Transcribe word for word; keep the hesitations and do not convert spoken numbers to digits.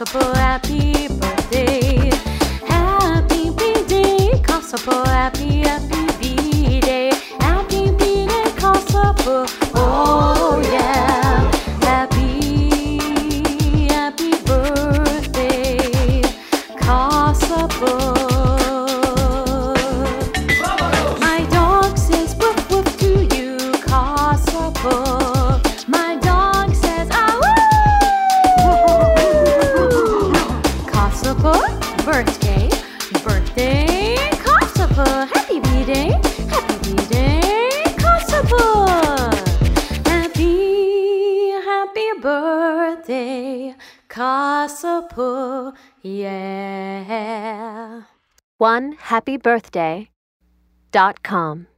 Kosovo, happy birthday. Happy B-Day, Kosovo, happy, happy B-Day. Happy B-Day, Kosovo, oh yeah. Happy, happy birthday, Kosovo. My dog says woof woof to you, Kosovo. My dog says ah woo. Kosovo, birthday, birthday, Kosovo. Happy B-Day, happy B-Day, Kosovo. Happy, happy birthday, Kosovo, yeah. one happy birthday dot com